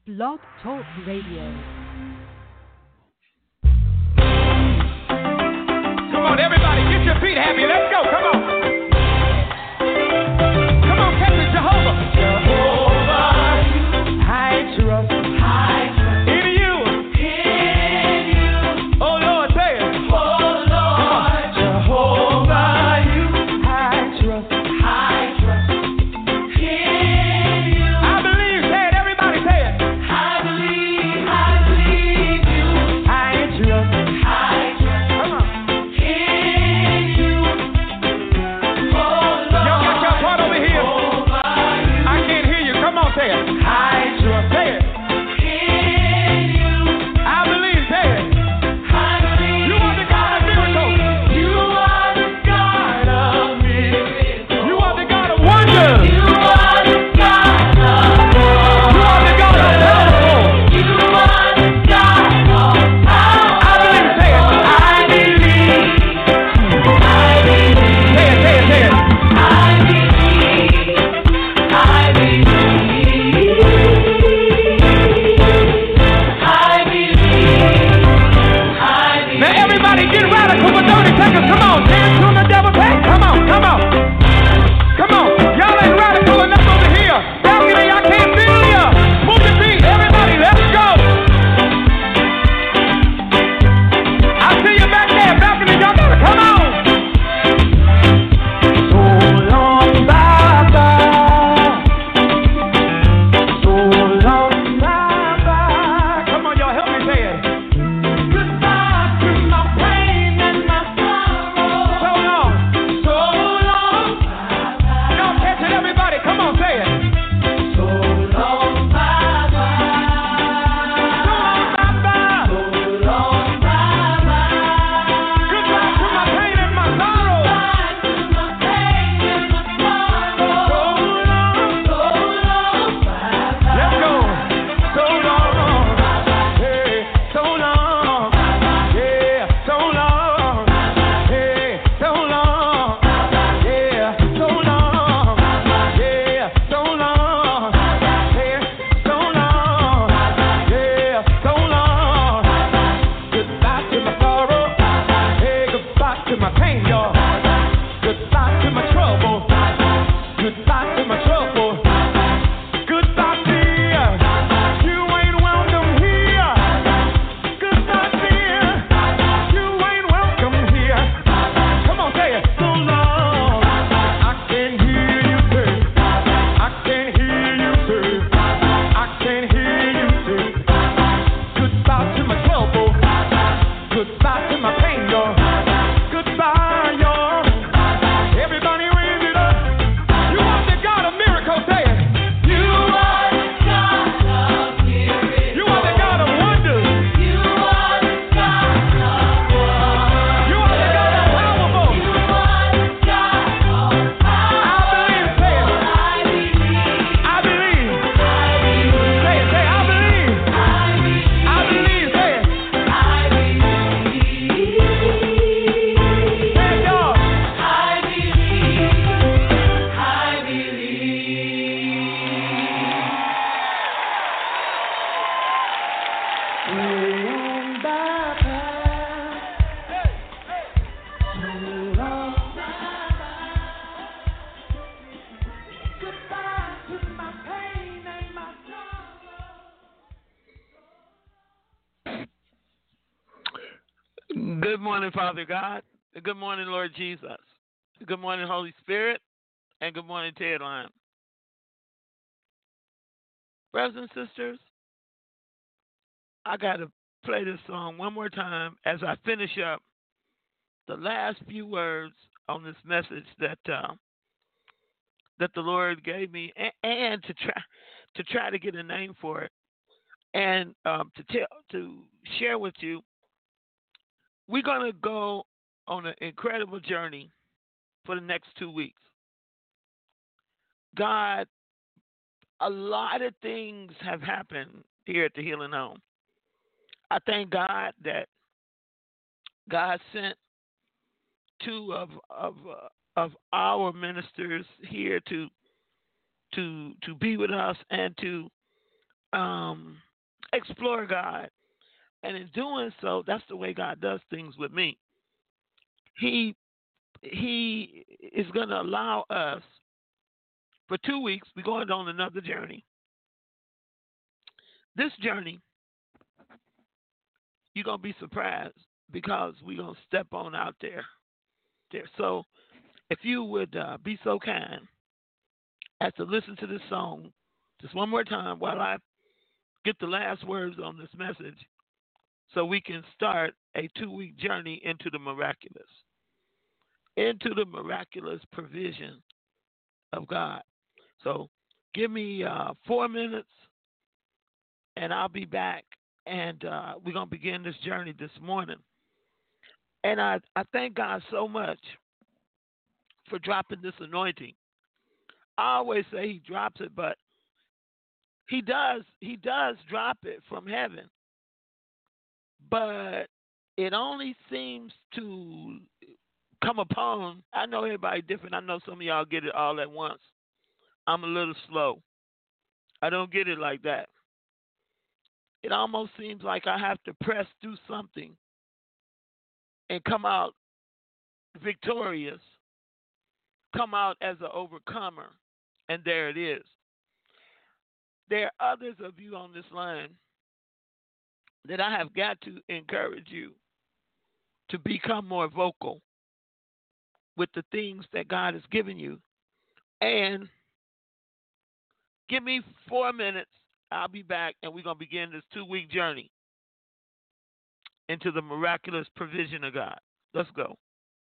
Blog Talk Radio. Come on, everybody, get your feet happy. Let's go. Come on. Come on, Captain Jehovah. Jehovah, I trust. In you. Oh, Lord, say it. Oh, Lord. Jehovah, you. I trust. In you. I believe. Say it. Everybody say it. I believe you. I trust. Come on. In you. Oh, Lord. Y'all got your part over here. I can't hear you. Come on, say it. I trust. Say it. In you. I believe. Say it. You are the God of miracles. You are the God of miracles. You are the God of wonders. You are the God of miracles. You are the God of miracles. You are the God of power. I believe. Say it. I believe. Say it. Say it. Say it. I believe. Now everybody get radical for 30 seconds. Come on, dance on the devil's head. Come on, come on. Come on. Y'all ain't radical enough over here. Balcony, I can't feel ya. Move your feet. Everybody, let's go. I see you back there. Balcony, y'all better come on. So long, Baba. So long, Baba. Come on, y'all, help me say it. Goodbye to my pain and my sorrow. So long, Baba. Y'all catch it, everybody. Come on, say it. So long, Baba. So long, Baba. Goodbye to my pain and my sorrow. Let's go. So long. Hey, so long. Yeah, so long. Hey, so long. Yeah, so long. Yeah, so long. Hey, so long. Yeah, so long. Goodbye to my sorrow. Hey, goodbye to my pain, y'all. Goodbye to my trouble. Goodbye to my trouble. Goodbye, dear. You ain't welcome here. Goodbye, dear. You ain't welcome here. Come on, say it. So long. I can hear you say. I can hear you say. I can hear you say. Goodbye to my trouble. Goodbye to my pain, y'all. Goodbye, y'all. Everybody raise it up. You are the God of miracles, say it. You are the God of miracles. You are the God of wonders. You are the God of wonders. You are the God of powerful. You are the God of power. I believe, say it. I believe. Say it, say I believe. I believe, say it. Say it, y'all. Good morning, Father God. Good morning, Lord Jesus. Good morning, Holy Spirit. And good morning, Ted Line. Brothers and sisters, I got to play this song one more time as I finish up the last few words on this message that the Lord gave me, and to try to get a name for it, and to share with you. We're going to go on an incredible journey for the next 2 weeks. God, a lot of things have happened here at the Healing Home. I thank God that God sent two of our ministers here to be with us and to explore God. And in doing so, that's the way God does things with me. He is going to allow us for 2 weeks. We're going on another journey. This journey, you're going to be surprised because we're going to step on out there. So if you would be so kind as to listen to this song just one more time while I get the last words on this message so we can start a 2-week journey into the miraculous provision of God. So give me 4 minutes and I'll be back, and we're going to begin this journey this morning. And I thank God so much for dropping this anointing. I always say he drops it, but he does drop it from heaven. But it only seems to come upon, I know everybody different. I know some of y'all get it all at once. I'm a little slow. I don't get it like that. It almost seems like I have to press through something and come out victorious, come out as an overcomer, and there it is. There are others of you on this line that I have got to encourage you to become more vocal with the things that God has given you. And give me 4 minutes. I'll be back, and we're going to begin this 2-week journey into the miraculous provision of God. Let's go.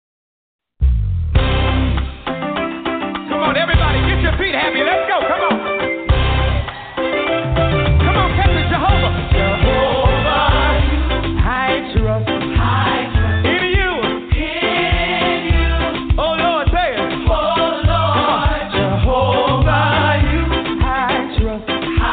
Come on, everybody, get your feet happy. Let's go. Come on. Come on, Captain Jehovah. Jehovah, I trust. In you. Oh, Lord, say it. Oh, Lord. Jehovah, you. I trust.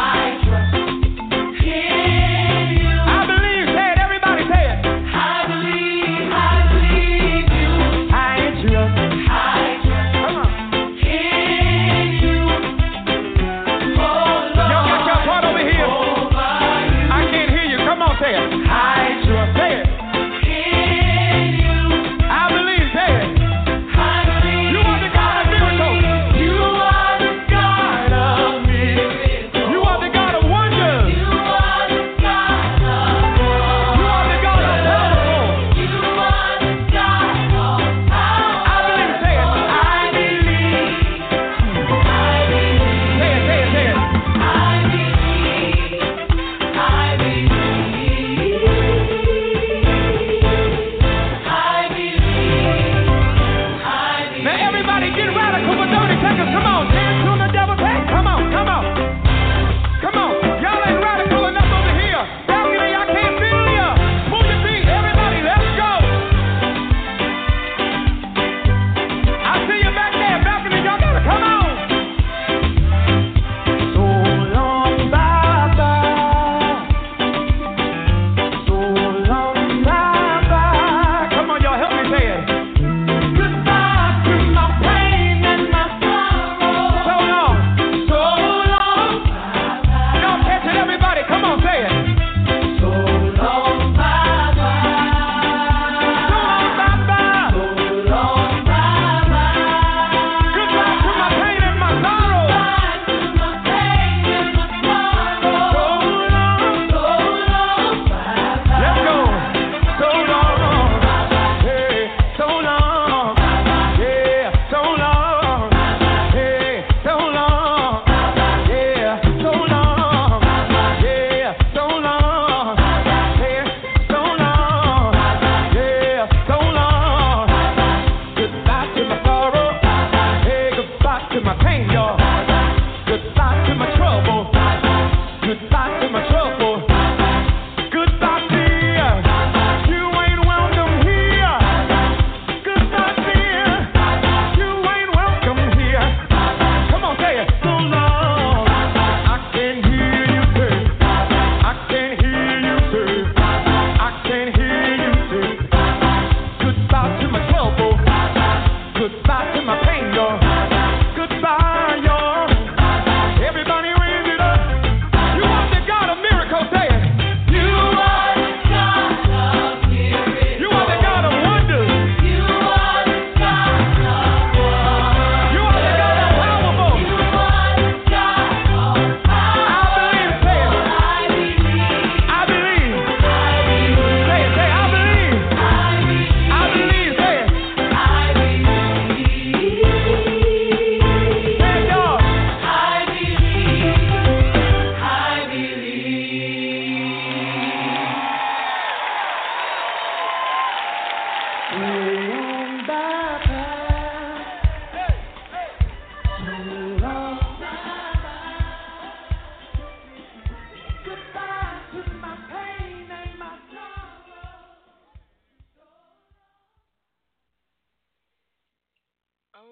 In you. I believe. Say it. Everybody say it. I believe you. I trust. Come on. In you.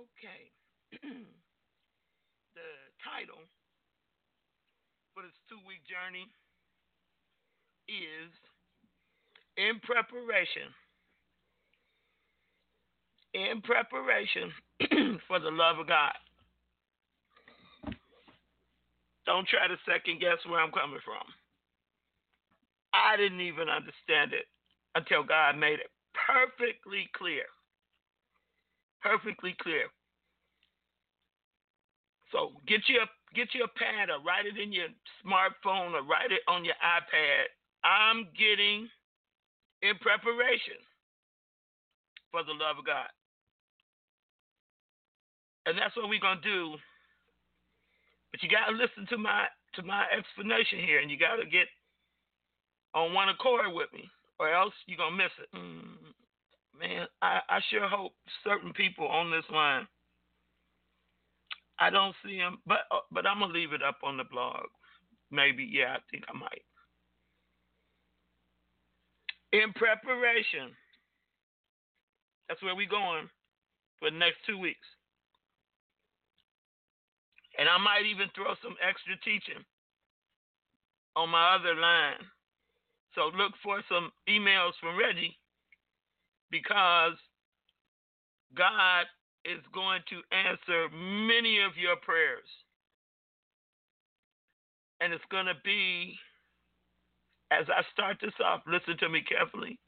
Okay. The title for this 2-week journey is In Preparation. In preparation for the love of God. Don't try to second guess where I'm coming from. I didn't even understand it until God made it perfectly clear. Perfectly clear. So get you a pad or write it in your smartphone or write it on your iPad. I'm getting in preparation for the love of God. And that's what we're gonna do. But you gotta listen to my explanation here, and you gotta get on one accord with me, or else you're gonna miss it. Man, I sure hope certain people on this line. I don't see them, but I'm gonna leave it up on the blog. Maybe, yeah, I think I might. In preparation. That's where we're going for the next 2 weeks. And I might even throw some extra teaching on my other line. So look for some emails from Reggie, because God is going to answer many of your prayers. And it's going to be, as I start this off, listen to me carefully.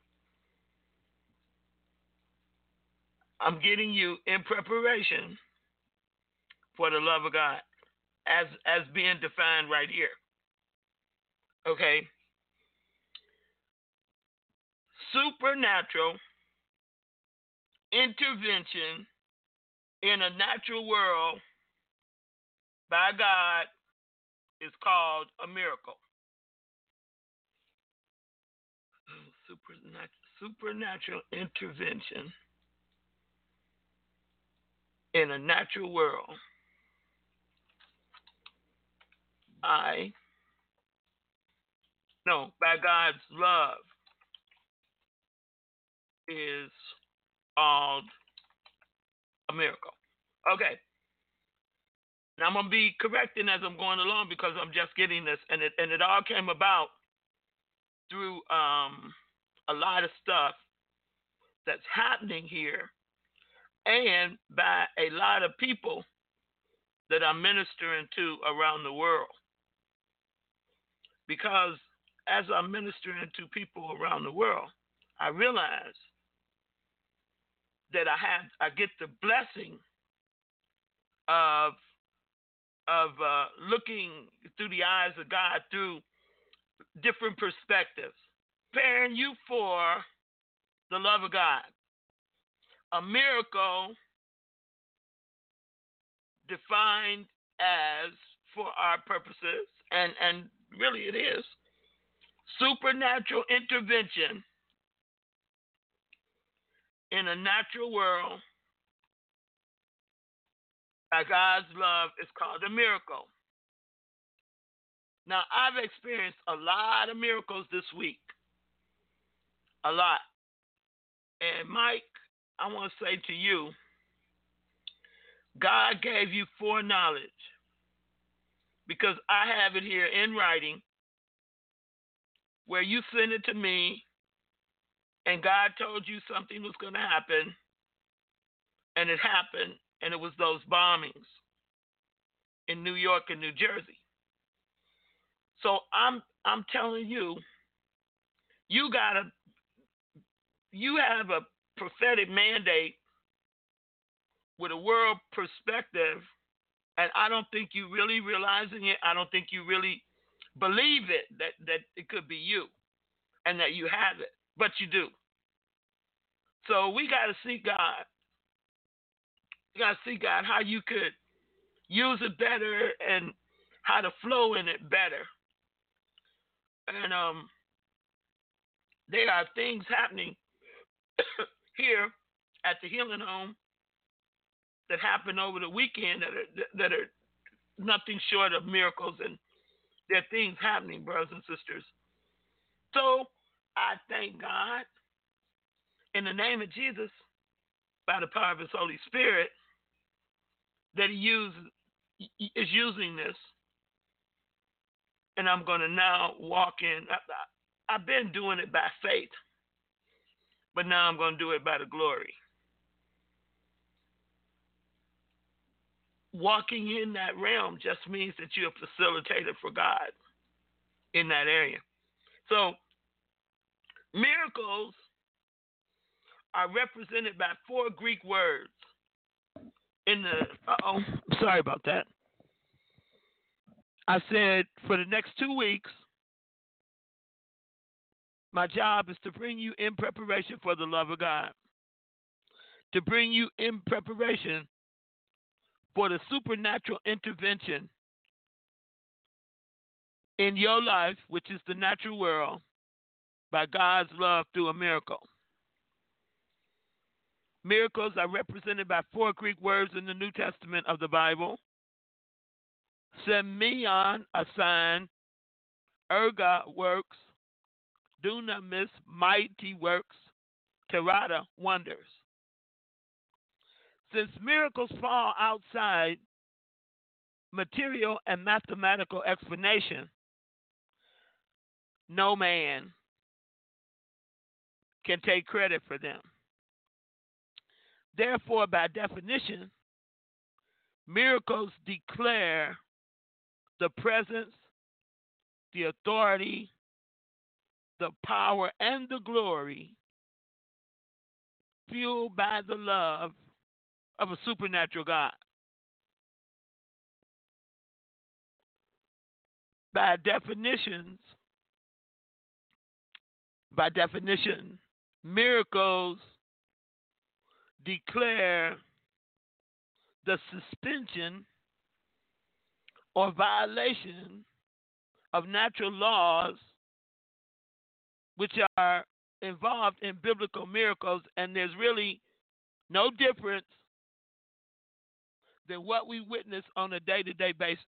I'm getting you in preparation for the love of God, as being defined right here. Okay? Supernatural intervention in a natural world by God is called a miracle. Supernatural intervention in a natural world by God's love is called a miracle. Okay. Now I'm going to be correcting as I'm going along, because I'm just getting this, and it all came about through a lot of stuff that's happening here, and by a lot of people that I'm ministering to around the world. Because as I'm ministering to people around the world, I realize that I get the blessing of looking through the eyes of God through different perspectives, preparing you for the love of God. A miracle defined as, for our purposes, and really it is, supernatural intervention in a natural world by God's love is called a miracle. Now, I've experienced a lot of miracles this week. A lot. And Mike, I want to say to you, God gave you foreknowledge, because I have it here in writing where you sent it to me, and God told you something was going to happen, and it happened, and it was those bombings in New York and New Jersey. So I'm telling you, you have a prophetic mandate with a world perspective, and I don't think you really realizing it. I don't think you really believe it, that it could be you and that you have it, but you do. So we got to see God. You got to see God, how you could use it better and how to flow in it better. And there are things happening here at the Healing Home that happened over the weekend that are nothing short of miracles, and there are things happening, brothers and sisters. So I thank God in the name of Jesus, by the power of His Holy Spirit, that is using this, and I'm going to now walk in. I've been doing it by faith, but now I'm going to do it by the glory. Walking in that realm just means that you're a facilitator for God in that area. So miracles are represented by 4 Greek words. Sorry about that. I said for the next 2 weeks, my job is to bring you in preparation for the love of God, to bring you in preparation for the supernatural intervention in your life, which is the natural world, by God's love through a miracle. Miracles are represented by 4 Greek words in the New Testament of the Bible. Semeion, a sign. Erga, works. Dunamis, mighty works. Terata, wonders. Since miracles fall outside material and mathematical explanation, no man can take credit for them. Therefore, by definition, miracles declare the presence, the authority, the power, and the glory fueled by the love of a supernatural God. By definition, miracles declare the suspension or violation of natural laws which are involved in biblical miracles, and there's really no difference than what we witness on a day-to-day basis.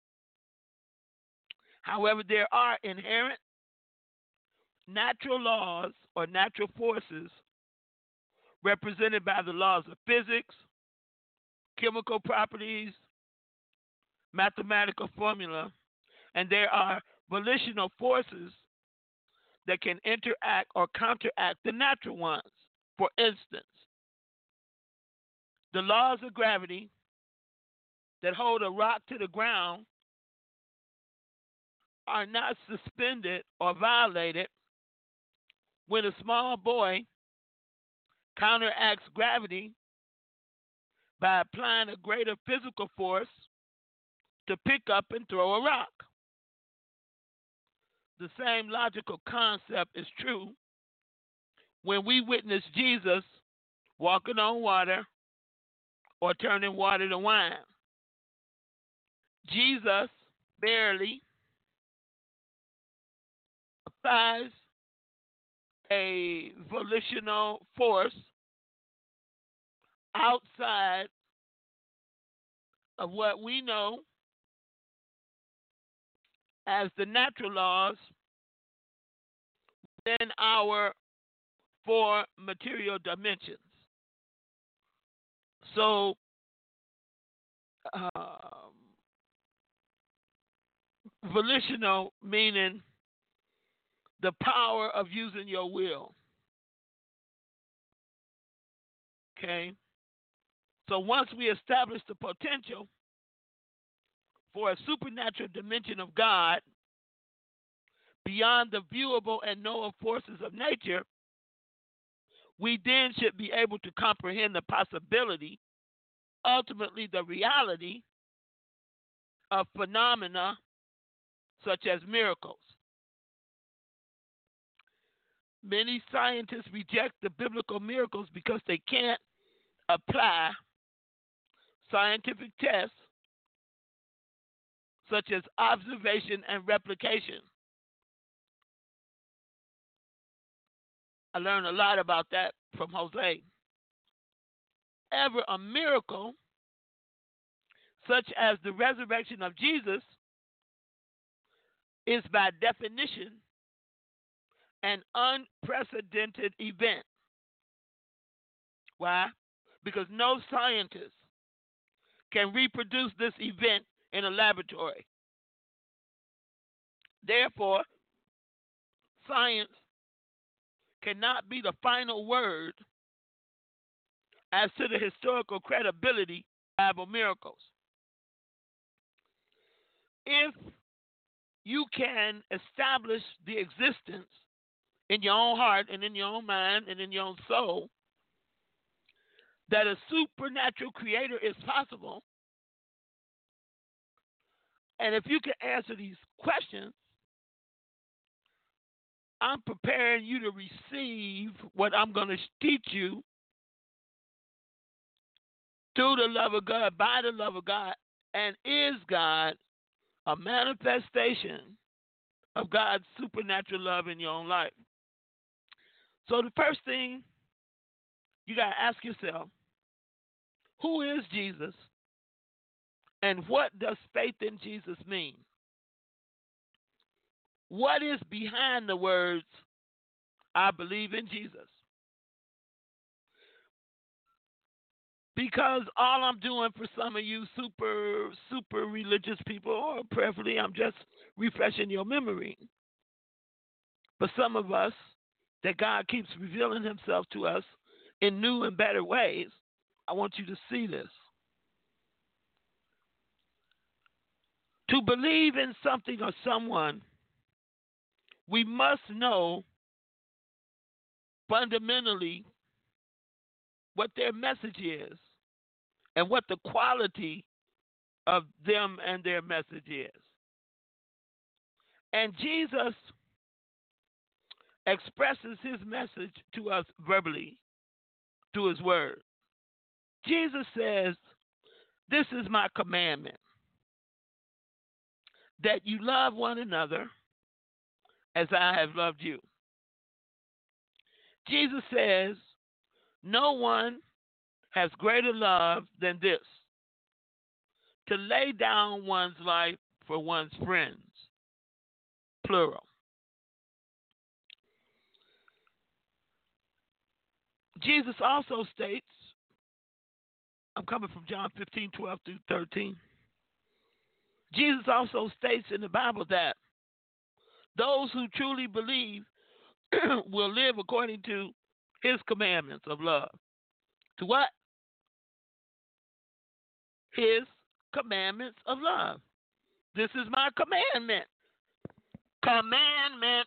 However, there are inherent natural laws or natural forces represented by the laws of physics, chemical properties, mathematical formula, and there are volitional forces that can interact or counteract the natural ones. For instance, the laws of gravity that hold a rock to the ground are not suspended or violated when a small boy counteracts gravity by applying a greater physical force to pick up and throw a rock. The same logical concept is true when we witness Jesus walking on water or turning water to wine. Jesus barely applies a volitional force outside of what we know as the natural laws within our 4 material dimensions. So, volitional meaning the power of using your will. Okay? So once we establish the potential for a supernatural dimension of God beyond the viewable and knowable forces of nature, we then should be able to comprehend the possibility, ultimately the reality, of phenomena such as miracles. Many scientists reject the biblical miracles because they can't apply scientific tests such as observation and replication. I learned a lot about that from Jose. Ever a miracle, such as the resurrection of Jesus, is by definition an unprecedented event. Why? Because no scientist can reproduce this event in a laboratory. Therefore, science cannot be the final word as to the historical credibility of Bible miracles. If you can establish the existence in your own heart and in your own mind and in your own soul that a supernatural creator is possible, and if you can answer these questions, I'm preparing you to receive what I'm going to teach you through the love of God, by the love of God, and is God a manifestation of God's supernatural love in your own life? So the first thing you got to ask yourself, who is Jesus and what does faith in Jesus mean? What is behind the words, I believe in Jesus? Because all I'm doing for some of you super religious people, or preferably I'm just refreshing your memory. For some of us, that God keeps revealing himself to us in new and better ways, I want you to see this. To believe in something or someone, we must know fundamentally what their message is and what the quality of them and their message is. And Jesus expresses his message to us verbally through his word. Jesus says, this is my commandment, that you love one another as I have loved you. Jesus says, no one has greater love than this, to lay down one's life for one's friends, plural. Jesus also states, I'm coming from John 15:12 through 13. Jesus also states in the Bible that those who truly believe will live according to his commandments of love. To what? His commandments of love. This is my commandment. Commandment.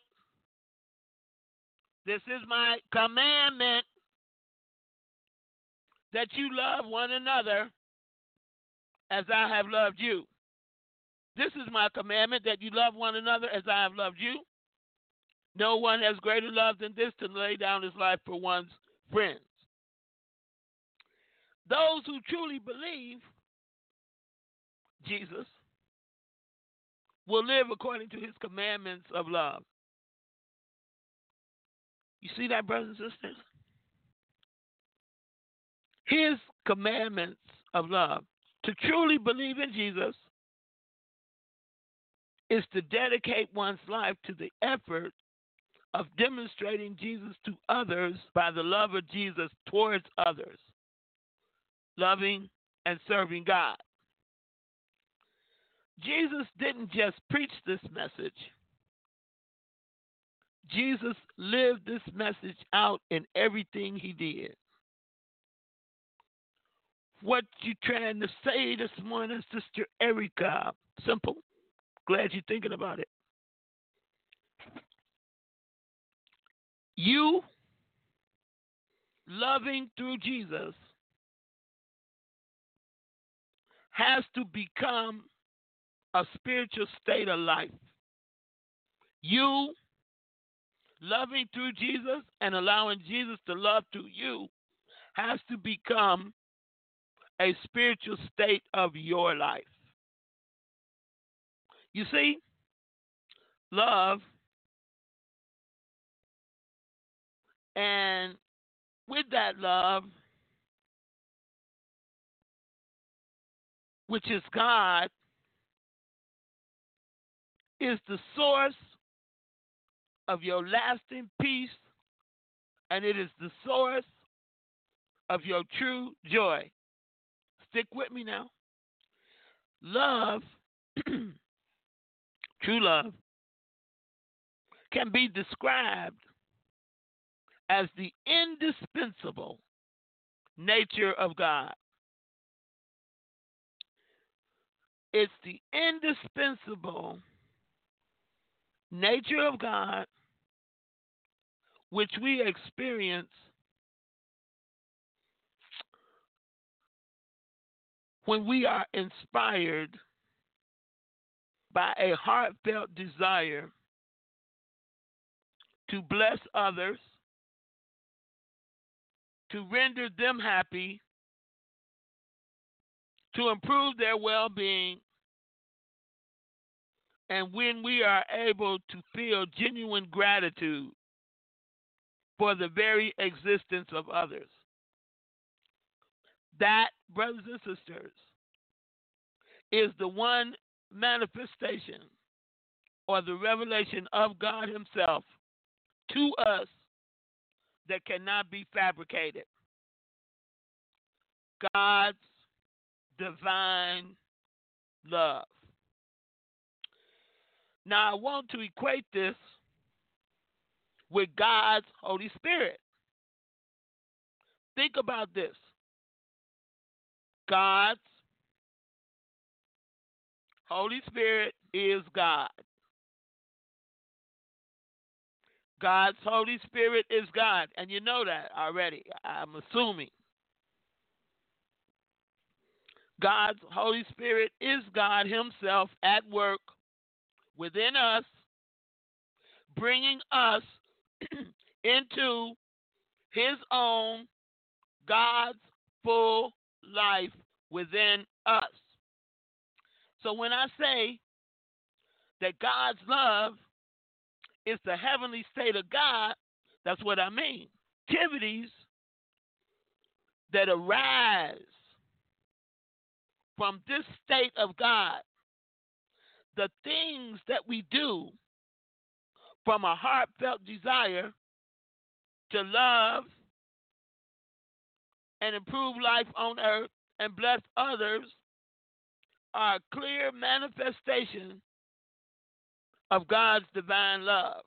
This is my commandment, that you love one another as I have loved you. This is my commandment, that you love one another as I have loved you. No one has greater love than this, to lay down his life for one's friends. Those who truly believe Jesus will live according to his commandments of love. You see that, brothers and sisters? His commandments of love. To truly believe in Jesus is to dedicate one's life to the effort of demonstrating Jesus to others by the love of Jesus towards others, loving and serving God. Jesus didn't just preach this message. Jesus lived this message out in everything he did. What you trying to say this morning, Sister Erica? Simple. Glad you're thinking about it. You loving through Jesus has to become a spiritual state of life. You loving through Jesus and allowing Jesus to love through you has to become a spiritual state of your life. You see, love, and with that love, which is God, is the source of your lasting peace, and it is the source of your true joy. Stick with me now. love, true love, can be described as the indispensable nature of God. It's the indispensable nature of God which we experience when we are inspired by a heartfelt desire to bless others, to render them happy, to improve their well-being, and when we are able to feel genuine gratitude for the very existence of others. That, brothers and sisters, is the one manifestation or the revelation of God Himself to us that cannot be fabricated. God's divine love. Now, I want to equate this with God's Holy Spirit. Think about this. God's Holy Spirit is God. God's Holy Spirit is God. And you know that already, I'm assuming. God's Holy Spirit is God Himself at work within us, bringing us into His own, God's full life within us. So when I say that God's love is the heavenly state of God, that's what I mean. Activities that arise from this state of God, the things that we do from a heartfelt desire to love and improve life on earth and bless others, are a clear manifestation of God's divine love.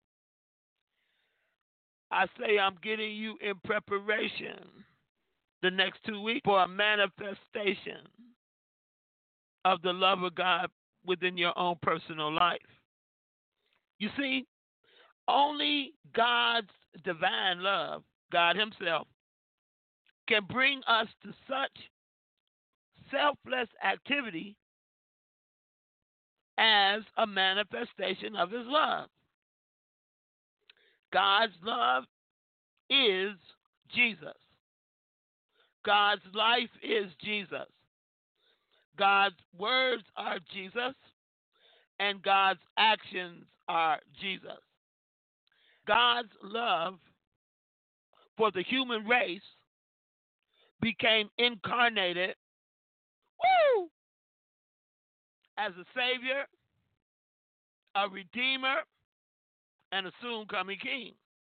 I say I'm getting you in preparation the next 2 weeks for a manifestation of the love of God within your own personal life. You see, only God's divine love, God Himself, can bring us to such selfless activity as a manifestation of His love. God's love is Jesus. God's life is Jesus. God's words are Jesus, and God's actions are Jesus. God's love for the human race became incarnated as a Savior, a Redeemer, and a soon-coming King.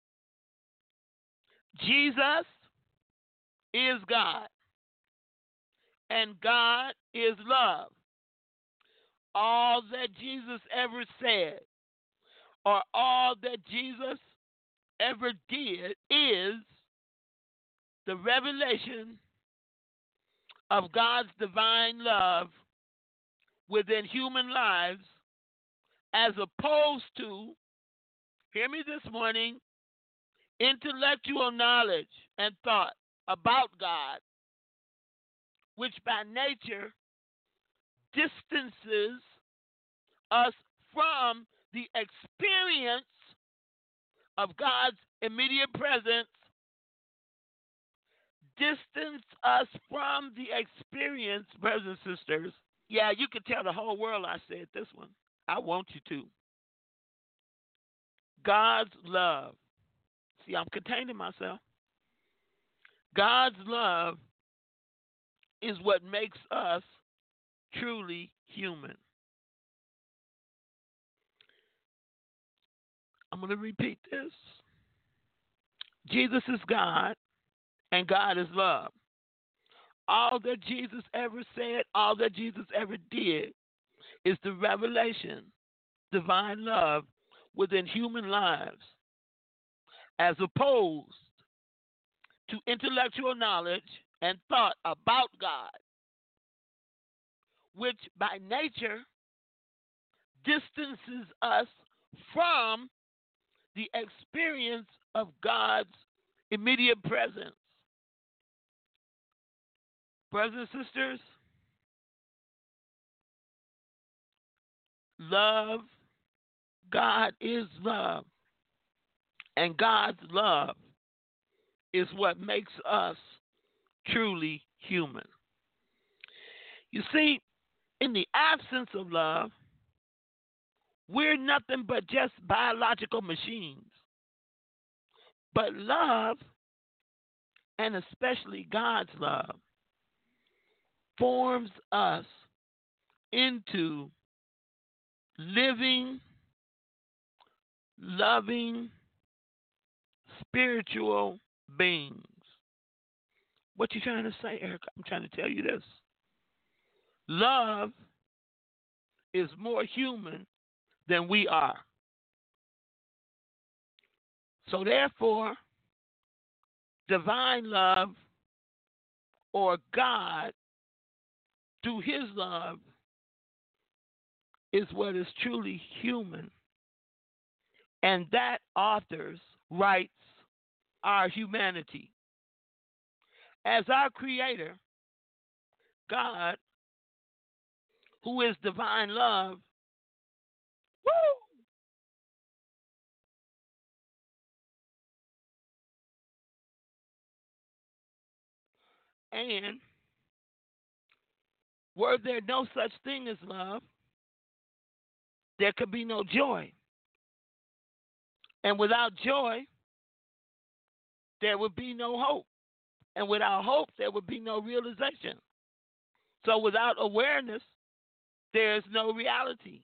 Jesus is God, and God is love. All that Jesus ever said, or all that Jesus ever did, is the revelation of God's divine love within human lives, as opposed to, hear me this morning, intellectual knowledge and thought about God, which by nature distances us from the experience of God's immediate presence, distance us from the experience, brothers and sisters. Yeah, you can tell the whole world I said this one. I want you to. God's love. See, I'm containing myself. God's love is what makes us truly human. I'm going to repeat this. Jesus is God, and God is love. All that Jesus ever said, all that Jesus ever did is the revelation, divine love within human lives, as opposed to intellectual knowledge and thought about God, which by nature distances us from the experience of God's immediate presence. Brothers and sisters, love, God is love, and God's love is what makes us truly human. You see, in the absence of love, we're nothing but just biological machines. But love, and especially God's love, forms us into living, loving, spiritual beings. What you trying to say, Eric? I'm trying to tell you this. Love is more human than we are. So therefore, divine love, or God through his love, is what is truly human. And that authors, writes our humanity. As our creator, God, who is divine love, woo! And were there no such thing as love, there could be no joy. And without joy, there would be no hope. And without hope, there would be no realization. So without awareness, there's no reality.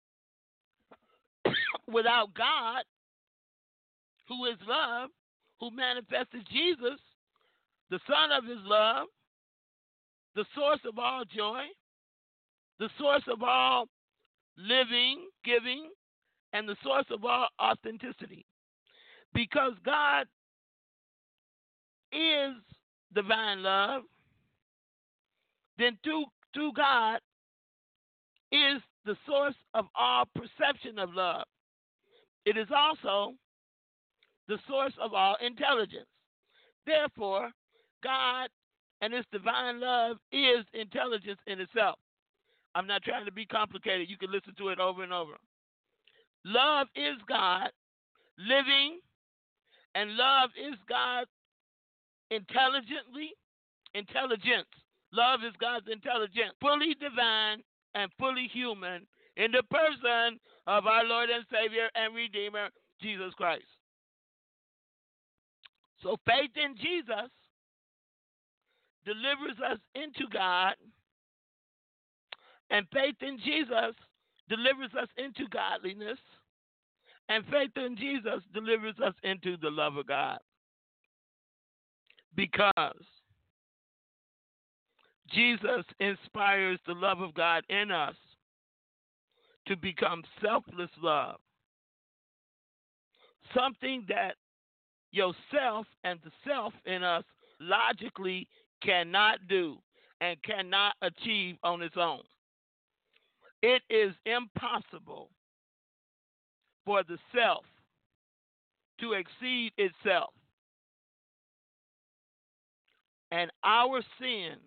Without God, who is love, who manifested Jesus, the Son of his love, the source of all joy, the source of all living, giving, and the source of all authenticity. Because God is divine love, then through God is the source of all perception of love. It is also the source of all intelligence. Therefore, God and his divine love is intelligence in itself. I'm not trying to be complicated. You can listen to it over and over. Love is God living, and love is God intelligence. Love is God's intelligence, fully divine and fully human in the person of our Lord and Savior and Redeemer, Jesus Christ. So faith in Jesus delivers us into God, and faith in Jesus delivers us into godliness, and faith in Jesus delivers us into the love of God. Because Jesus inspires the love of God in us to become selfless love, something that yourself and the self in us logically cannot do and cannot achieve on its own. It is impossible for the self to exceed itself. And our sins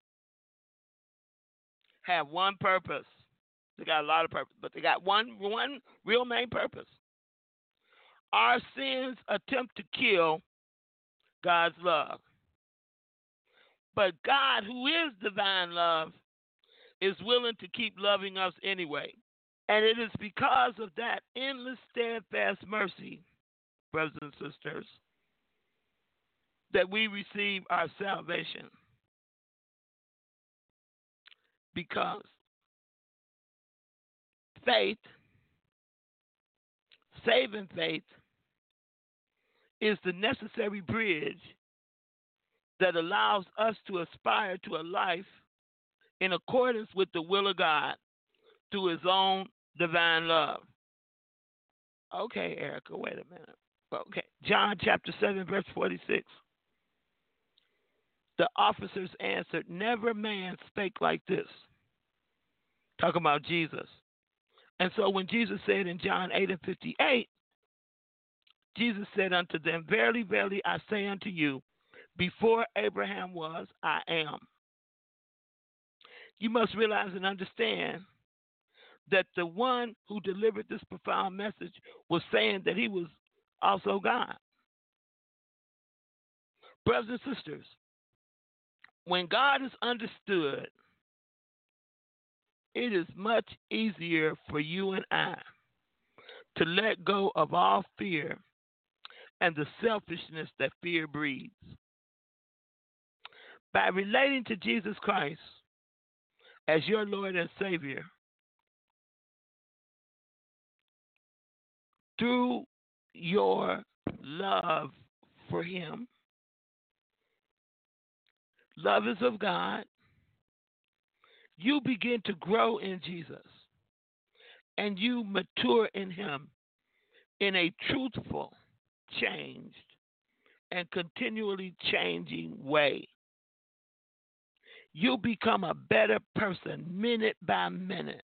have one purpose. They got a lot of purpose, but they got one real main purpose. Our sins attempt to kill God's love. But God, who is divine love, is willing to keep loving us anyway. And it is because of that endless, steadfast mercy, brothers and sisters, that we receive our salvation. Because faith, saving faith, is the necessary bridge that allows us to aspire to a life in accordance with the will of God through his own divine love. Okay, Erica, wait a minute. Okay, John chapter 7, verse 46. The officers answered, never man spake like this. Talking about Jesus. And so when Jesus said in John 8 and 58, Jesus said unto them, verily, verily, I say unto you, before Abraham was, I am. You must realize and understand that the one who delivered this profound message was saying that he was also God. Brothers and sisters, when God is understood, it is much easier for you and I to let go of all fear and the selfishness that fear breeds. By relating to Jesus Christ as your Lord and Savior, through your love for him, love is of God, you begin to grow in Jesus and you mature in him in a truthful, changed, and continually changing way. You become a better person minute by minute.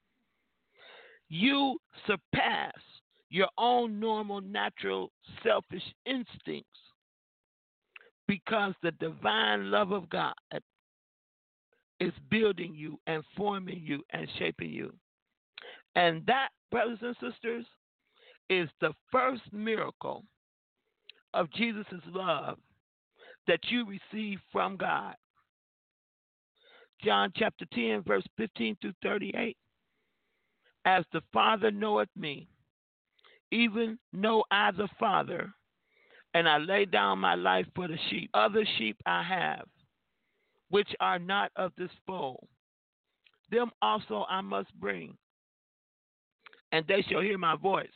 You surpass your own normal, natural, selfish instincts because the divine love of God is building you and forming you and shaping you. And that, brothers and sisters, is the first miracle of Jesus' love that you receive from God. John chapter 10, verse 15 through 38. As the Father knoweth me, even know I the Father, and I lay down my life for the sheep. Other sheep I have, which are not of this fold. Them also I must bring, and they shall hear my voice.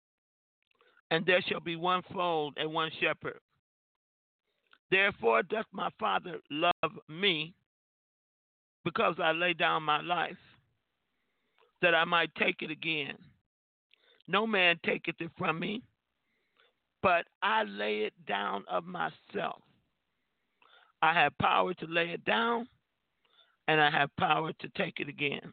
And there shall be one fold and one shepherd. Therefore doth my Father love me, because I lay down my life, that I might take it again. No man taketh it from me, but I lay it down of myself. I have power to lay it down, and I have power to take it again.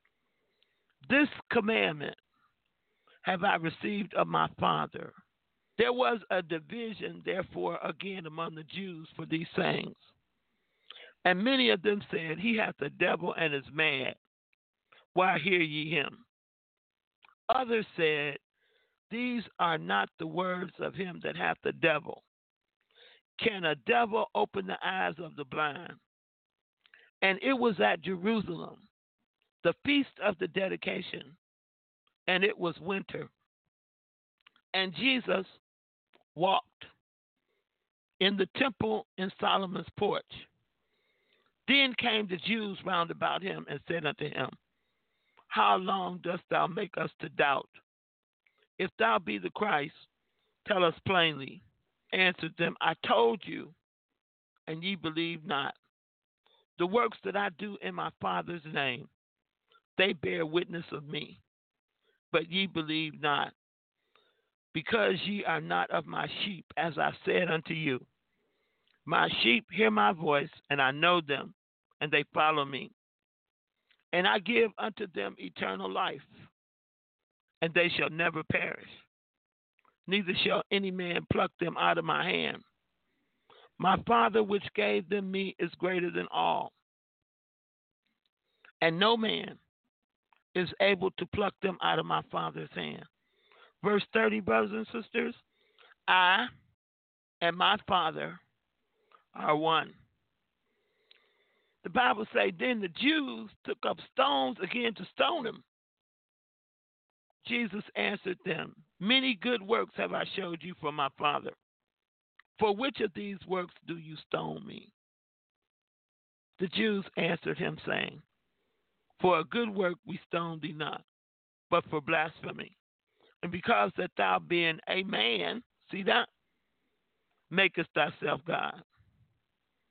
This commandment have I received of my Father. There was a division, therefore, again among the Jews for these things. And many of them said, he hath the devil and is mad. Why hear ye him? Others said, these are not the words of him that hath the devil. Can a devil open the eyes of the blind? And it was at Jerusalem, the feast of the dedication, and it was winter. And Jesus walked in the temple in Solomon's porch. Then came the Jews round about him and said unto him, how long dost thou make us to doubt? If thou be the Christ, tell us plainly. Answered them, I told you, and ye believe not. The works that I do in my Father's name, they bear witness of me. But ye believe not, because ye are not of my sheep, as I said unto you. My sheep hear my voice, and I know them, and they follow me. And I give unto them eternal life, and they shall never perish. Neither shall any man pluck them out of my hand. My Father which gave them me is greater than all, and no man is able to pluck them out of my Father's hand. Verse 30, brothers and sisters, I and my Father are one. The Bible says, then the Jews took up stones again to stone him. Jesus answered them, many good works have I showed you from my Father. For which of these works do you stone me? The Jews answered him, saying, for a good work we stone thee not, but for blasphemy. And because that thou being a man, see that, makest thyself God.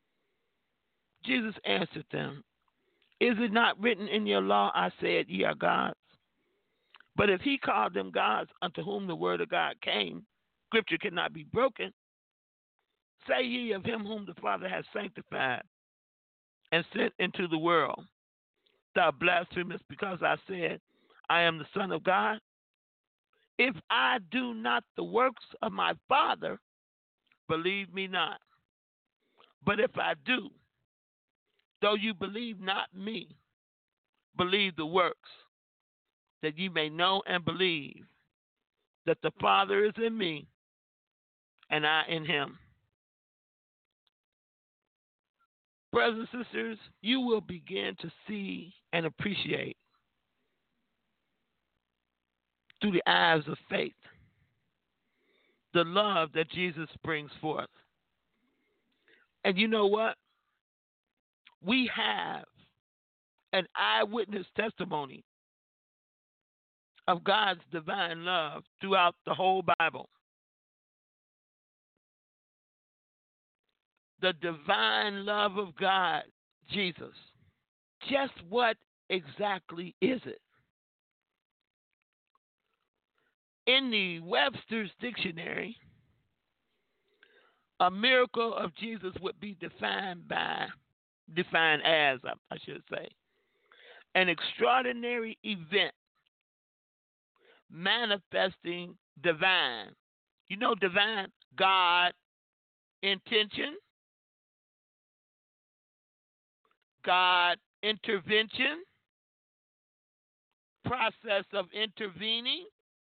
Jesus answered them, is it not written in your law, I said, ye are gods? But if he called them gods unto whom the word of God came, scripture cannot be broken. Say ye of him whom the Father has sanctified and sent into the world, thou blasphemest, because I said, I am the Son of God? If I do not the works of my Father, believe me not. But if I do, though you believe not me, believe the works, that ye may know and believe that the Father is in me and I in him. Brothers and sisters, you will begin to see and appreciate through the eyes of faith the love that Jesus brings forth. And you know what? We have an eyewitness testimony of God's divine love throughout the whole Bible. The divine love of God, Jesus. Just what exactly is it? In the Webster's Dictionary, a miracle of Jesus would be defined as, I should say, an extraordinary event manifesting divine. You know divine? God intention, God intervention, process of intervening,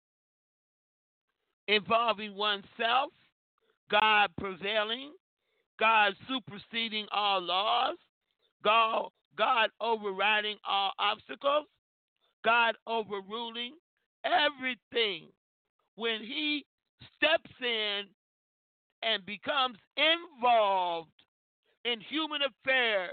involving oneself, God prevailing, God superseding all laws, God overriding all obstacles, God overruling everything. When he steps in and becomes involved in human affairs,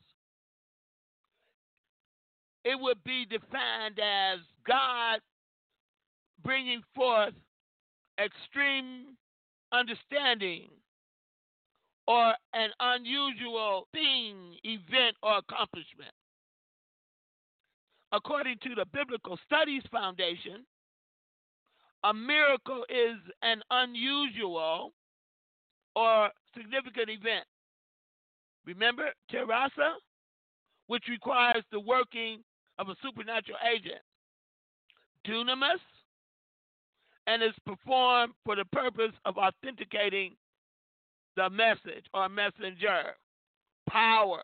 it would be defined as God bringing forth extreme understanding or an unusual thing, event, or accomplishment. According to the Biblical Studies Foundation, a miracle is an unusual or significant event. Remember, terasa, which requires the working of a supernatural agent. Dunamis, and is performed for the purpose of authenticating the message or messenger. Power,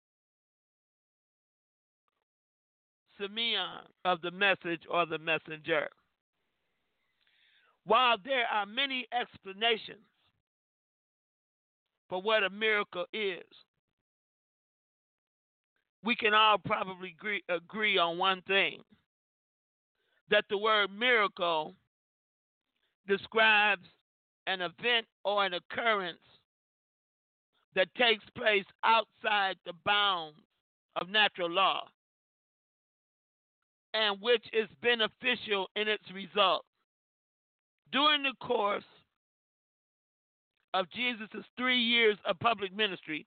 semeion, of the message or the messenger. While there are many explanations for what a miracle is, we can all probably agree on one thing, that the word miracle describes an event or an occurrence that takes place outside the bounds of natural law and which is beneficial in its result. During the course of Jesus' 3 years of public ministry,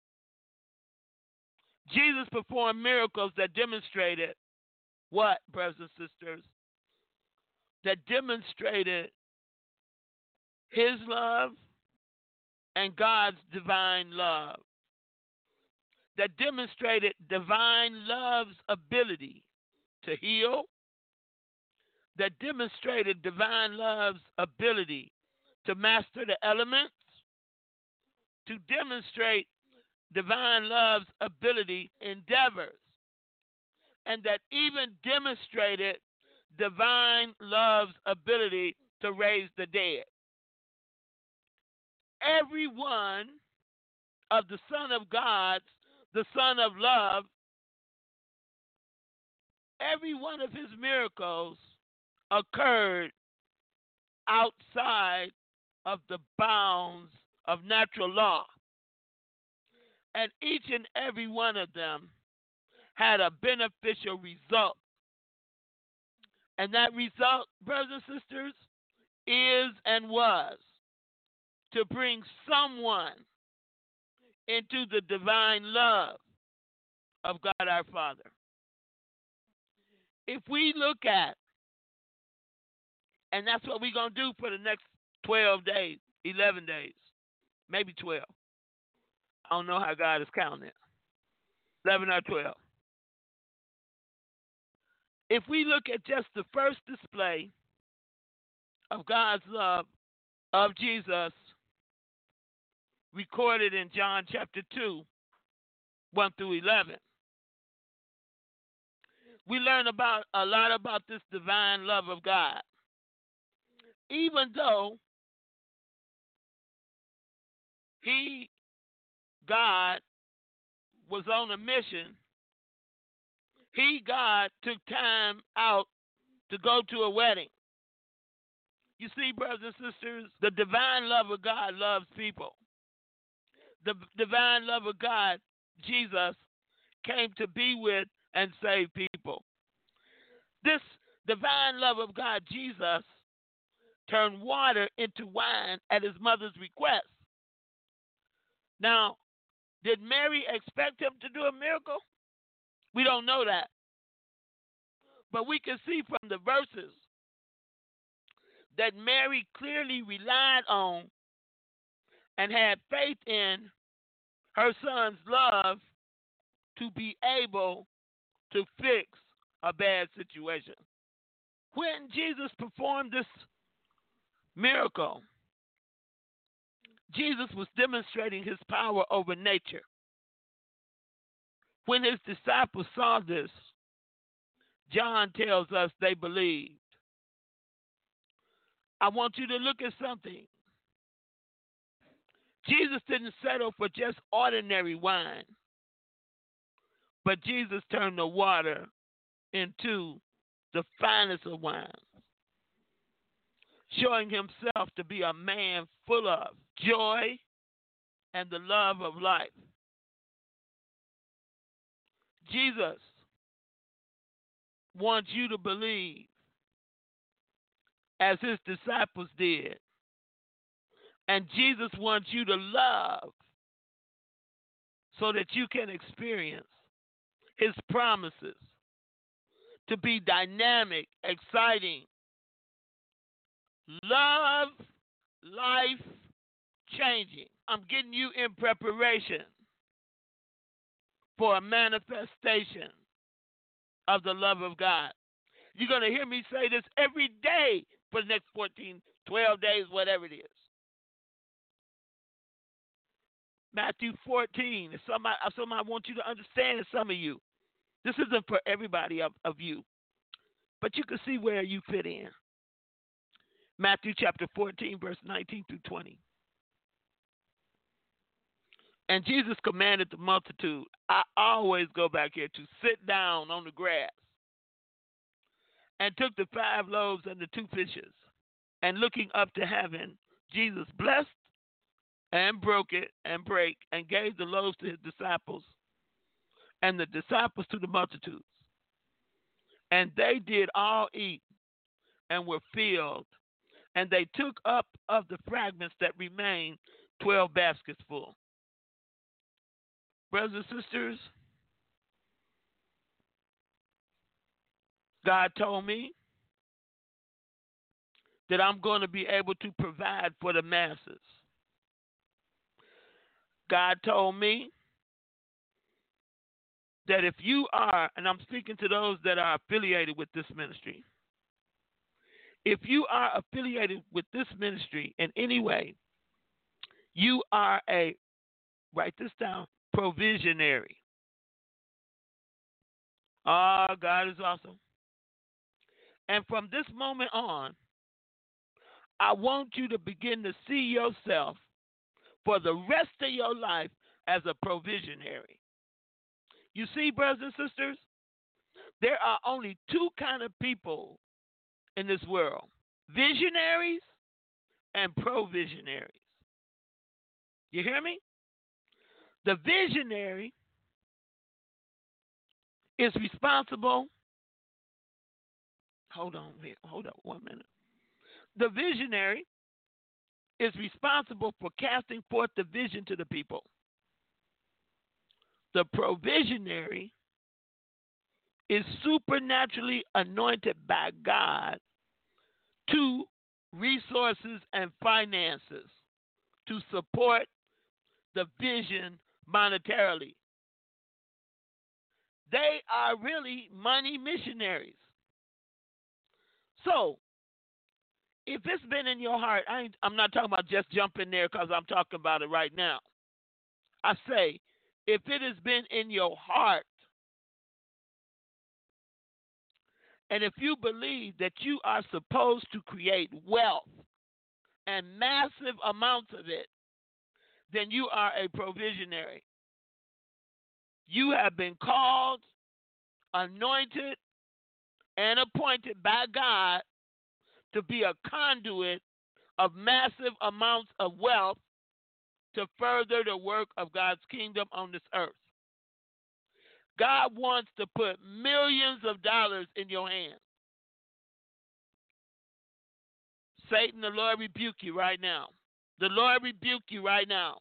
Jesus performed miracles that demonstrated what, brothers and sisters? That demonstrated his love and God's divine love. That demonstrated divine love's ability to heal. That demonstrated divine love's ability to master the elements. To demonstrate divine love's ability endeavors. And that even demonstrated divine love's ability to raise the dead. Every one of the Son of God's, the Son of Love, every one of his miracles occurred outside of the bounds of natural law. And each and every one of them had a beneficial result. And that result, brothers and sisters, is and was to bring someone into the divine love of God our Father. If we look at, and that's what we're going to do for the next 12 days, 11 days, maybe 12. I don't know how God is counting it. 11 or 12. If we look at just the first display of God's love of Jesus recorded in John chapter 2, 1 through 11, we learn about a lot about this divine love of God. Even though God, was on a mission, God, took time out to go to a wedding. You see, brothers and sisters, the divine love of God loves people. The divine love of God, Jesus, came to be with and save people. This divine love of God, Jesus, turned water into wine at his mother's request. Now, did Mary expect him to do a miracle? We don't know that. But we can see from the verses that Mary clearly relied on and had faith in her son's love to be able to fix a bad situation. When Jesus performed this miracle, Jesus was demonstrating his power over nature. When his disciples saw this, John tells us they believed. I want you to look at something. Jesus didn't settle for just ordinary wine, but Jesus turned the water into the finest of wines, showing himself to be a man full of joy and the love of life. Jesus wants you to believe as his disciples did. And Jesus wants you to love so that you can experience his promises to be dynamic, exciting, love, life changing. I'm getting you in preparation for a manifestation of the love of God. You're going to hear me say this every day for the next 14, 12 days, whatever it is. Matthew 14. Somebody want you to understand, some of you. This isn't for everybody of you, but you can see where you fit in. Matthew chapter 14, verse 19 through 20. And Jesus commanded the multitude, I always go back here, to sit down on the grass, and took the 5 loaves and the 2 fishes, and looking up to heaven, Jesus blessed and broke it and brake, and gave the loaves to his disciples, and the disciples to the multitudes. And they did all eat and were filled, and they took up of the fragments that remained 12 baskets full. Brothers and sisters, God told me that I'm going to be able to provide for the masses. God told me that if you are, and I'm speaking to those that are affiliated with this ministry, if you are affiliated with this ministry in any way, you are a, write this down, provisionary. God is awesome. And from this moment on, I want you to begin to see yourself for the rest of your life as a provisionary. You see, brothers and sisters, there are only 2 kinds of people in this world: visionaries and provisionaries. You hear me? The visionary is responsible. Hold on 1 minute. The visionary is responsible for casting forth the vision to the people. The provisionary is supernaturally anointed by God to resources and finances to support the vision monetarily. They are really money missionaries. So, if it's been in your heart, I'm not talking about just jump in there because I'm talking about it right now. I say, if it has been in your heart, and if you believe that you are supposed to create wealth and massive amounts of it, then you are a provisionary. You have been called, anointed, and appointed by God to be a conduit of massive amounts of wealth to further the work of God's kingdom on this earth. God wants to put millions of dollars in your hands. Satan, the Lord rebuke you right now. The Lord rebuke you right now.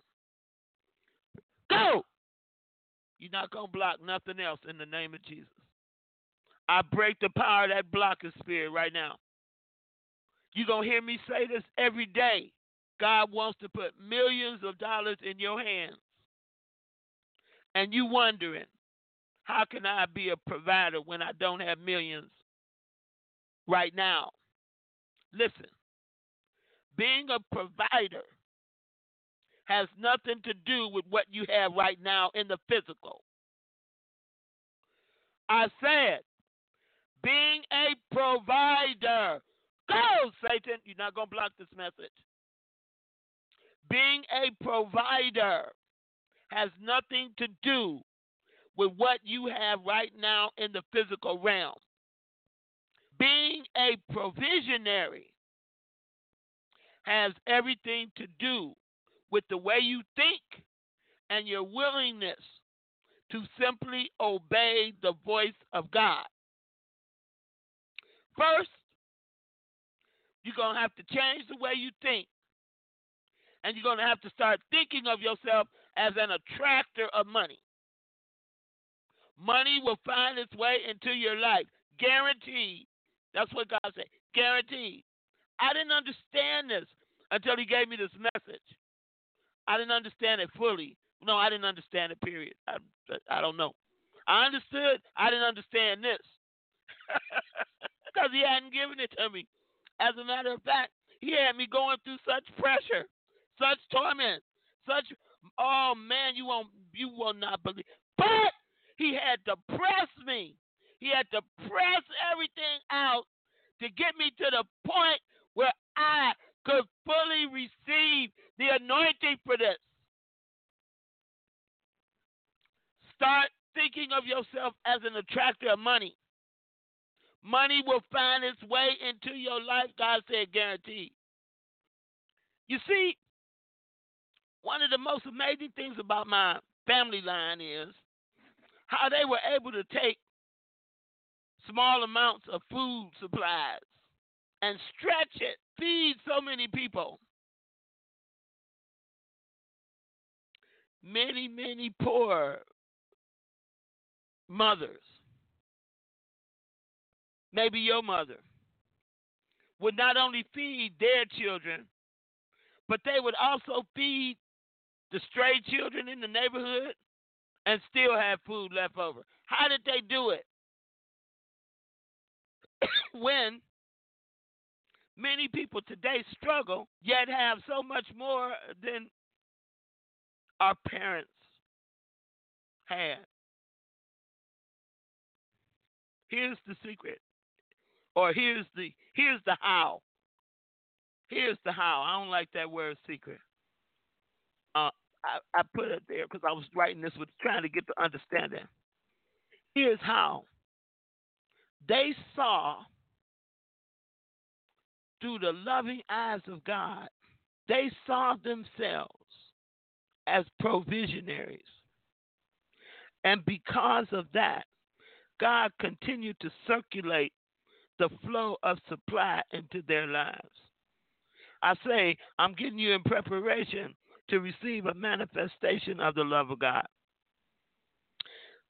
Go! You're not going to block nothing else in the name of Jesus. I break the power of that blocking spirit right now. You're going to hear me say this every day. God wants to put millions of dollars in your hands. And you wondering, how can I be a provider when I don't have millions right now? Listen, being a provider has nothing to do with what you have right now in the physical. I said, being a provider. Go, Satan. You're not going to block this message. Being a provider has nothing to do with what you have right now in the physical realm. Being a provisionary has everything to do with the way you think and your willingness to simply obey the voice of God. First, you're going to have to change the way you think. And you're going to have to start thinking of yourself as an attractor of money. Money will find its way into your life. Guaranteed. That's what God said. Guaranteed. I didn't understand this until he gave me this message. I didn't understand it fully. No, I didn't understand it, period. I don't know. I understood. I didn't understand this. Because he hadn't given it to me. As a matter of fact, he had me going through such pressure, such torment, such, oh man, you will not believe. But he had to press me. He had to press everything out to get me to the point where I could fully receive the anointing for this. Start thinking of yourself as an attractor of money. Money will find its way into your life, God said, guaranteed. You see, one of the most amazing things about my family line is how they were able to take small amounts of food supplies and stretch it, feed so many people. Many, many poor mothers, maybe your mother, would not only feed their children, but they would also feed the stray children in the neighborhood and still have food left over. How did they do it? When many people today struggle, yet have so much more than our parents had. Here's the secret. Or here's the how. Here's the how. I don't like that word secret. I put it there because I was writing this with trying to get the understanding. Here's how. They saw through the loving eyes of God. They saw themselves as provisionaries. And because of that, God continued to circulate the flow of supply into their lives. I say, I'm getting you in preparation to receive a manifestation of the love of God.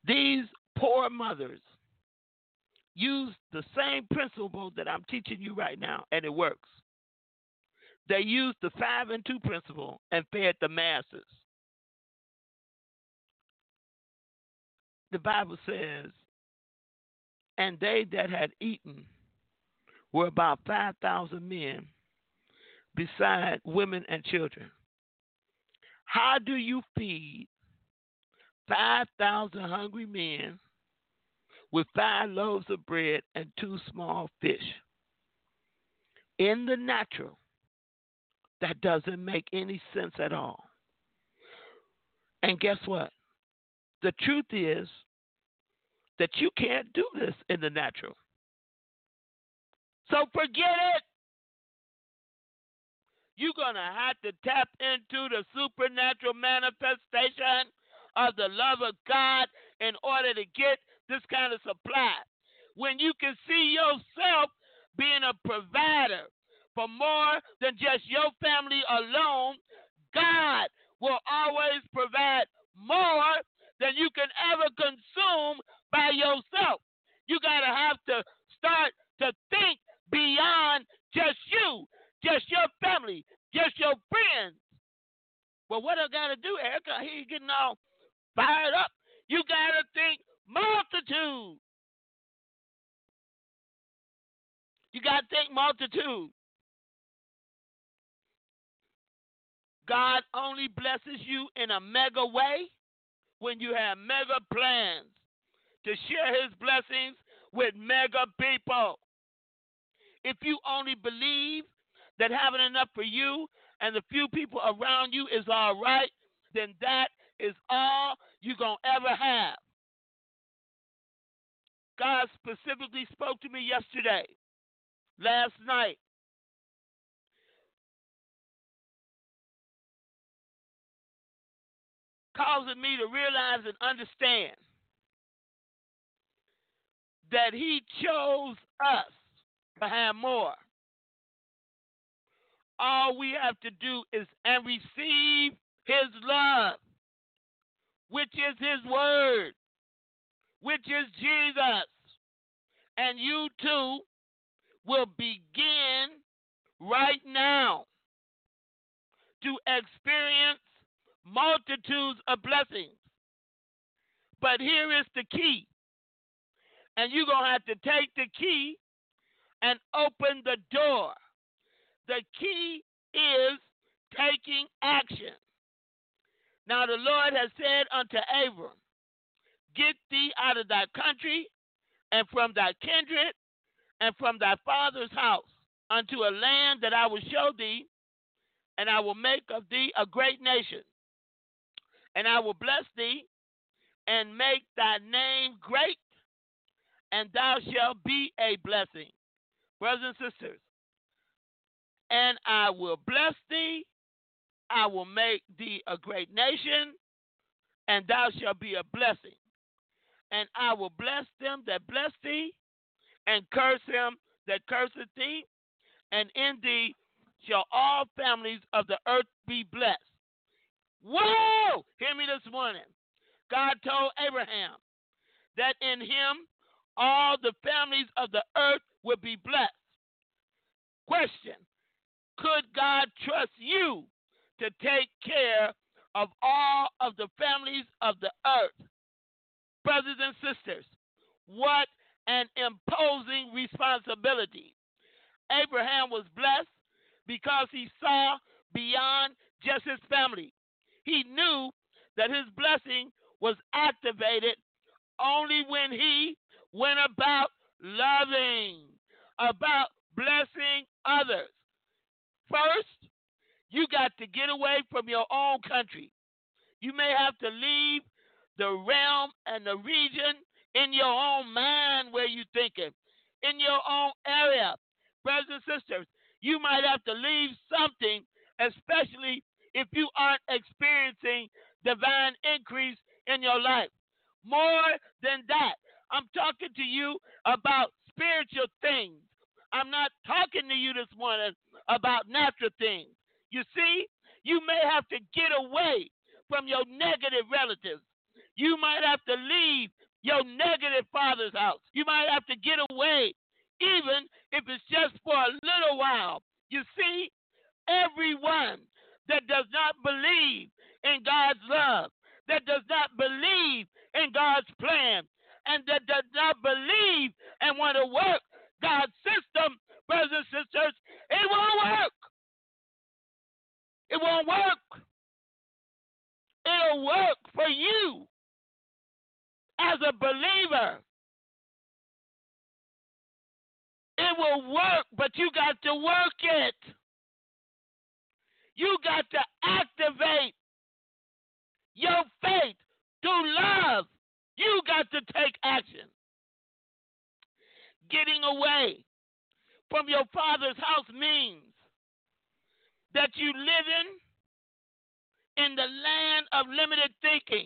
These poor mothers use the same principle that I'm teaching you right now, and it works. They used the 5 and 2 principle and fed the masses. The Bible says, and they that had eaten were about 5,000 men, beside women and children. How do you feed 5,000 hungry men with 5 loaves of bread and 2 small fish? In the natural, that doesn't make any sense at all. And guess what? The truth is that you can't do this in the natural. So forget it. You're going to have to tap into the supernatural manifestation of the love of God in order to get this kind of supply. When you can see yourself being a provider for more than just your family alone, God will always provide more than you can ever consume by yourself. You got to have to start to think beyond just you, just your family, just your friends. Well, what I got to do, Erica? I hear you getting all fired up. You got to think multitude. You got to think multitude. God only blesses you in a mega way when you have mega plans to share his blessings with mega people. If you only believe that having enough for you and the few people around you is all right, then that is all you're going to ever have. God specifically spoke to me yesterday, last night. Causing me to realize and understand that he chose us to have more. All we have to do is and receive his love, which is his word, which is Jesus. And you too will begin right now to experience multitudes of blessings. But here is the key. And you're going to have to take the key and open the door. The key is taking action. Now the Lord has said unto Abram, get thee out of thy country and from thy kindred and from thy father's house unto a land that I will show thee, and I will make of thee a great nation. And I will bless thee and make thy name great, and thou shalt be a blessing. Brothers and sisters, and I will bless thee, I will make thee a great nation, and thou shalt be a blessing. And I will bless them that bless thee, and curse him that curseth thee, and in thee shall all families of the earth be blessed. Whoa! Hear me this morning. God told Abraham that in him all the families of the earth would be blessed. Question: could God trust you to take care of all of the families of the earth? Brothers and sisters, what an imposing responsibility. Abraham was blessed because he saw beyond just his family. He knew that his blessing was activated only when he went about loving, about blessing others. First, you got to get away from your own country. You may have to leave the realm and the region in your own mind where you're thinking, in your own area. Brothers and sisters, you might have to leave something, especially if you aren't experiencing divine increase in your life. More than that, I'm talking to you about spiritual things. I'm not talking to you this morning about natural things. You see, you may have to get away from your negative relatives. You might have to leave your negative father's house. You might have to get away, even if it's just for a little while. You see, everyone that does not believe in God's love, that does not believe in God's plan, and that does not believe and want to work God's system, brothers and sisters, it won't work. It won't work. It'll work for you as a believer. It will work, but you got to work it. You got to activate your faith through love. You got to take action. Getting away from your father's house means that you live in the land of limited thinking.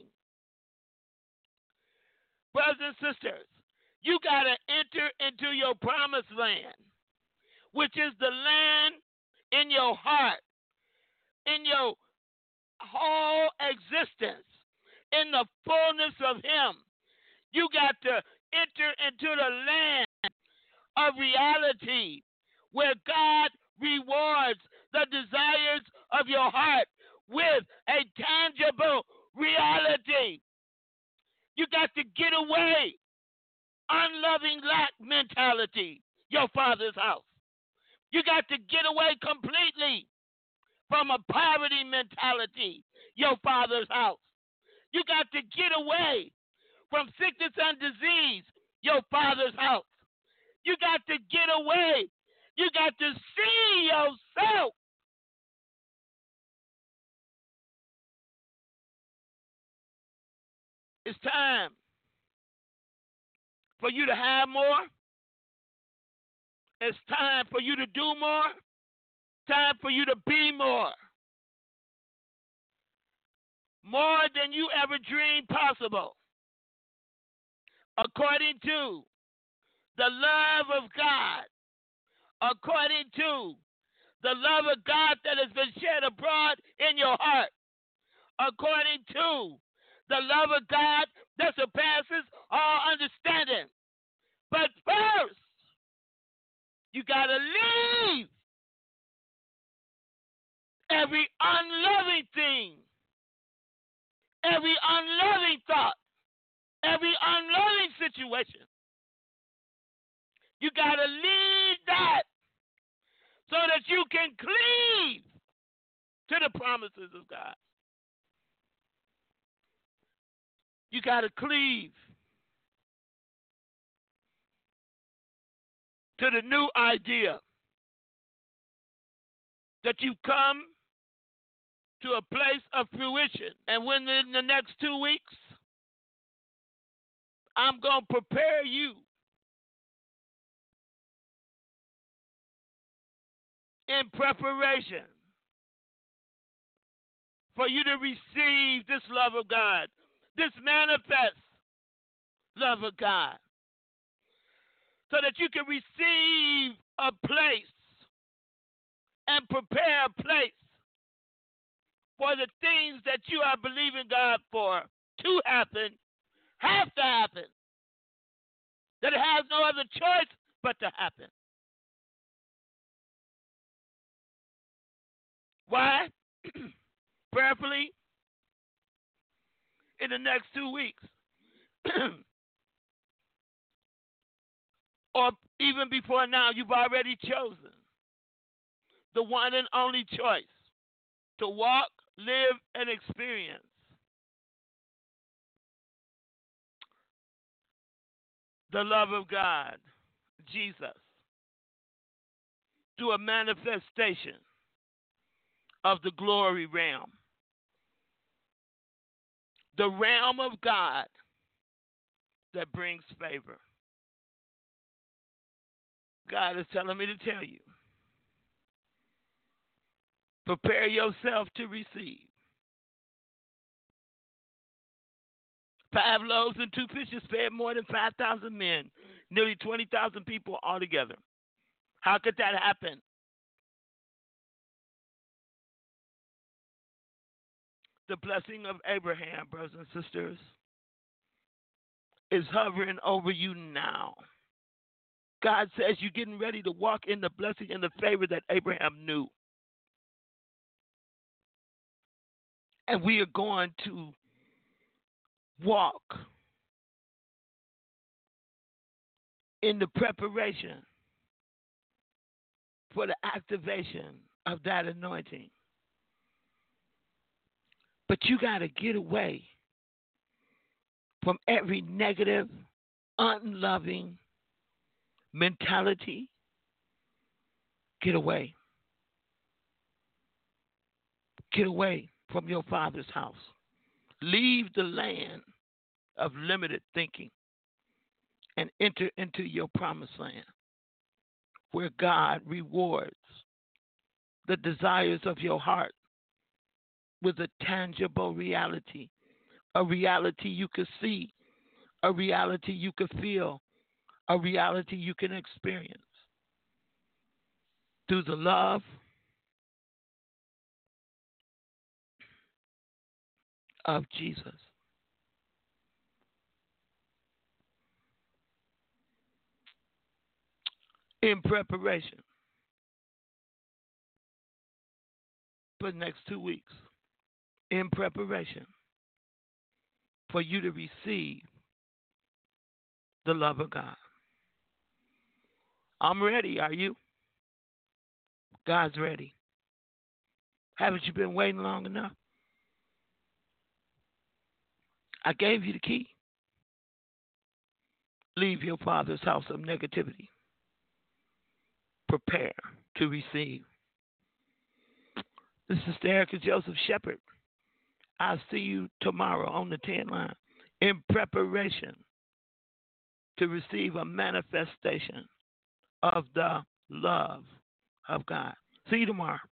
Brothers and sisters, you got to enter into your promised land, which is the land in your heart, in your whole existence, in the fullness of Him. You got to enter into the land of reality where God rewards the desires of your heart with a tangible reality. You got to get away unloving lack mentality, your father's house. You got to get away completely from a poverty mentality, your father's house. You got to get away from sickness and disease, your father's house. You got to get away. You got to see yourself. It's time for you to have more. It's time for you to do more. Time for you to be more. More than you ever dreamed possible. According to the love of God. According to the love of God that has been shed abroad in your heart. According to the love of God that surpasses all understanding. But first, you got to leave every unloving thing, every unloving thought, every unloving situation. You got to leave that so that you can cleave to the promises of God. You got to cleave to the new idea that you come to a place of fruition. And within the next 2 weeks, I'm going to prepare you in preparation for you to receive this love of God, this manifest love of God, so that you can receive a place and prepare a place for the things that you are believing God for to happen, have to happen, that it has no other choice but to happen. Why? Prayerfully, in the next 2 weeks, or even before now, you've already chosen the one and only choice to walk, live, and experience the love of God, Jesus, through a manifestation of the glory realm. The realm of God that brings favor. God is telling me to tell you, prepare yourself to receive. 5 loaves and 2 fishes fed more than 5,000 men, nearly 20,000 people altogether. How could that happen? The blessing of Abraham, brothers and sisters, is hovering over you now. God says you're getting ready to walk in the blessing and the favor that Abraham knew. And we are going to walk in the preparation for the activation of that anointing. But you got to get away from every negative, unloving mentality. Get away. Get away from your father's house. Leave the land of limited thinking and enter into your promised land where God rewards the desires of your heart with a tangible reality, a reality you can see, a reality you can feel, a reality you can experience through the love of Jesus. In preparation for the next 2 weeks, in preparation for you to receive the love of God. I'm ready, are you? God's ready. Haven't you been waiting long enough? I gave you the key. Leave your father's house of negativity. Prepare to receive. This is Erica Joseph Shepherd. I'll see you tomorrow on the 10 line in preparation to receive a manifestation of the love of God. See you tomorrow.